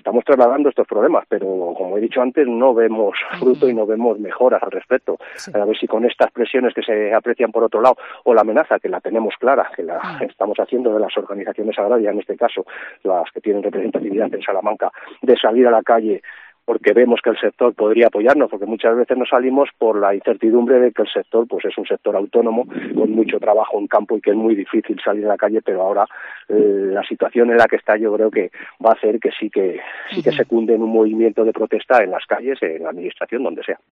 estamos trasladando estos problemas, pero como he dicho antes, no vemos fruto y no vemos mejoras al respecto. Sí. A ver si con estas presiones que se aprecian por otro lado, o la amenaza, que la tenemos clara, que la estamos haciendo de las organizaciones agrarias, en este caso, las que tienen representatividad en Salamanca, de salir a la calle porque vemos que el sector podría apoyarnos, porque muchas veces nos salimos por la incertidumbre de que el sector pues es un sector autónomo con mucho trabajo en campo y que es muy difícil salir a la calle, pero ahora la situación en la que está yo creo que va a hacer que sí que se cunde en un movimiento de protesta en las calles, en la administración, donde sea.